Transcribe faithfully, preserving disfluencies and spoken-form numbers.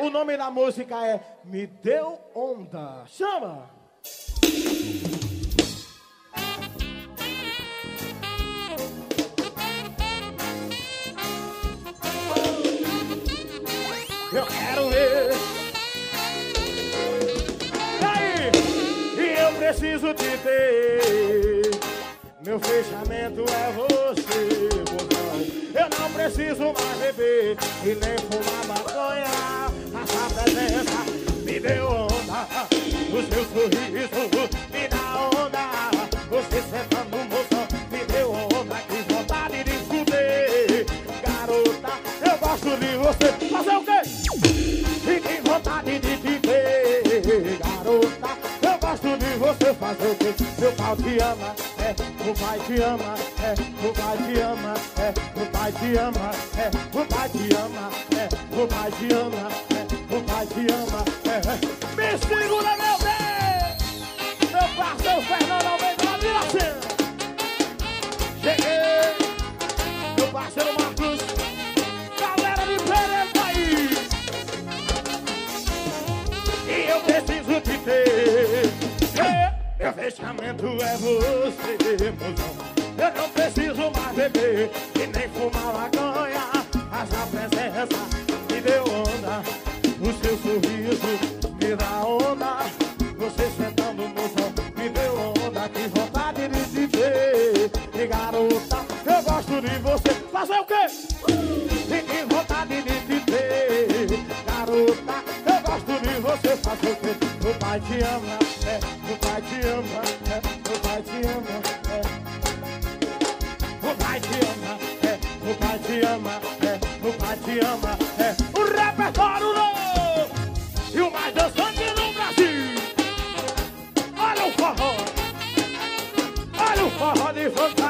o nome da música é Me Deu Onda. Chama! Eu quero ver. E aí? E eu preciso te ter. Meu fechamento é você, mozão. Eu não preciso mais beber e nem fumar maconha. Essa presença me deu onda. O seu sorriso me dá onda. Você sentando, mozão, me deu onda. Que vontade de fuder. Garota, eu gosto de você. Fazer o quê? E tem vontade de te ver. Garota, eu gosto de você. Fazer o quê? Meu pau te ama, é, o pai te ama, é, o pai te ama, é, o pai te ama, é, o pai te ama, é, o pai te ama, é, o pai te ama, é. Me segura, meu bem! Meu parceiro Fernando Almeida, vira assim! Cheguei! Meu parceiro Marcos, galera de Pereira aí! E eu preciso te ter! Meu fechamento é você, mozão. Eu não preciso mais beber e nem fumar maconha. Essa presença me deu onda. O seu sorriso me dá onda. Você sentando, mozão, me deu onda. Que vontade de te ver. E garota, eu gosto de você. Fazer o quê? E que vontade de te ver. Garota, eu gosto de você. Fazer o quê? O pai te ama, é, o pai te ama, é, o pai te ama, é. O pai te ama, é, o pai te ama, é, o pai te ama, é. O repertório novo e o mais dançante no Brasil. Olha o forró, olha o forró de fantasma.